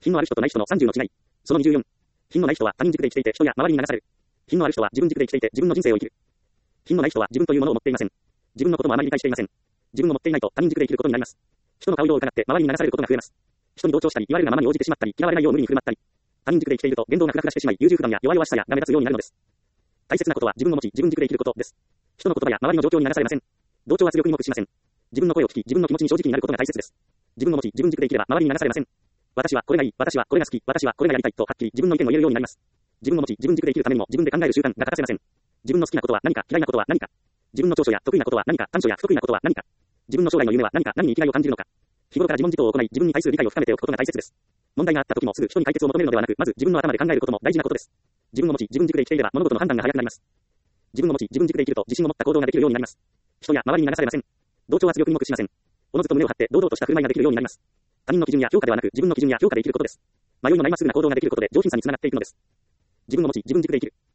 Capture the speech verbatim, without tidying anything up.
品のある人とない人のさんじゅうの違い。そのにじゅうよん。品のない人は他人軸で生きていて人や周りに流される。品のある人は自分軸で生きていて自分の人生を生きる。品のない人は自分というものを持っていません。自分のこともあまり理解していません。自分を持っていないと他人軸で生きることになります。人の顔色を伺って周りに流されることが増えます。人に同調したり言われるがままに応じてしまったり嫌われないよう無理に振る舞ったり。他人軸で生きていると言動がフラフラしてしまい優柔不断や弱々しさやが目立つようになるのです。大切なことは自分を持ち自分軸で生きることです。人の言葉や周りの状況に流されません。同調圧力にも屈しません。自分の声を聞き自分の気持ちに正直になることが大切です。自分を持ち自分軸で生きれば周りに流されません。私はこれがいい、私はこれが好き、私はこれがやりたいとはっきり自分の意見を言えるようになります。自分を持ち自分軸で生きるためにも自分で考える習慣が欠かせません。自分の好きなことは何か、嫌いなことは何か。自分の長所や得意なことは何か、短所や不得意なことは何か。自分の将来の夢は何か、何に生きがいを感じるのか。日頃から自問自答を行い自分に対する理解を深めておくことが大切です。問題があった時もすぐ人に解決を求めるのではなく、まず自分の頭で考えることも大事なことです。自分を持ち自分軸で生きていれば物事の判断が早くなります。自分を持ち自分軸で生きると自信を持った行動ができるようになります。人や周りに流されません。同調圧力にも屈しません。おのずと胸を張って堂々とした振る舞いができるようになります。他人の基準や評価ではなく自分の基準や評価で生きることです。迷いのないまっすぐな行動ができることで上品さにつながっていくのです。自分を持ち自分軸で生きる。